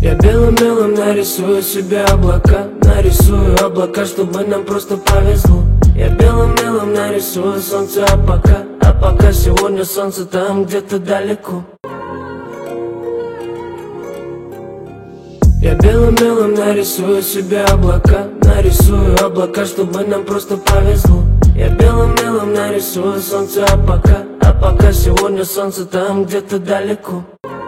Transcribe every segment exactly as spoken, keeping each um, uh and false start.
Я белым-белым нарисую себе облака, нарисую облака, чтобы нам просто повезло. Я белым-белым нарисую солнце, а пока, а пока сегодня солнце там где-то далеко. Я белым-белым нарисую себе облака, нарисую облака, чтобы нам просто повезло. Я белым-белым нарисую солнце, а пока, а пока сегодня солнце там где-то далеко.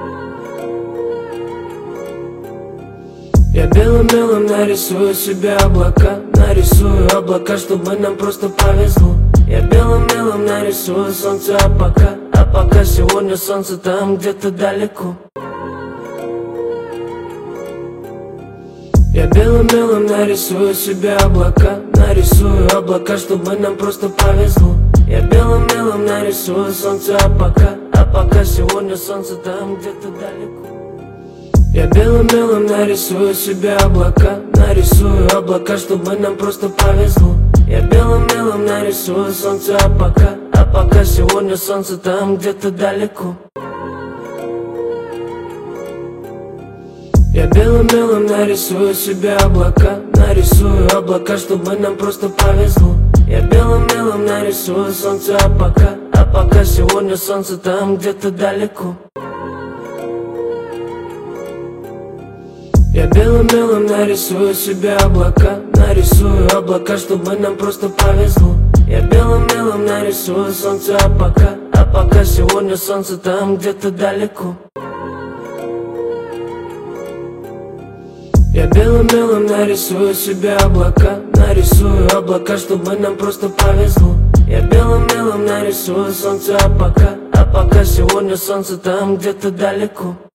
Я белым-белым нарисую себе облака, нарисую облака, чтобы нам просто повезло. Я белым-белым нарисую солнце, а пока, а пока сегодня солнце там где-то далеко. Я белым-белым нарисую себе облака, нарисую облака, чтобы нам просто повезло. Я белым-белым нарисую солнце, а пока, а пока сегодня солнце там где-то далеко. Я белым-белым нарисую себе облака, нарисую облака, чтобы нам просто повезло. Я белым-белым нарисую солнце, а пока, а пока сегодня солнце там где-то далеко. Я белым-белым нарисую себе облака, нарисую облака, чтобы нам просто повезло. Я белым-белым нарисую солнце, а пока, а пока сегодня солнце там где-то далеко. Я белым-белым нарисую себе облака, нарисую облака, чтобы нам просто повезло. Я белым-белым нарисую солнце, а пока, а пока сегодня солнце там где-то далеко. Я белым-белым нарисую себе облака, нарисую облака, чтобы нам просто повезло. Я белым-белым нарисую солнце, а пока, а пока сегодня солнце там где-то далеко.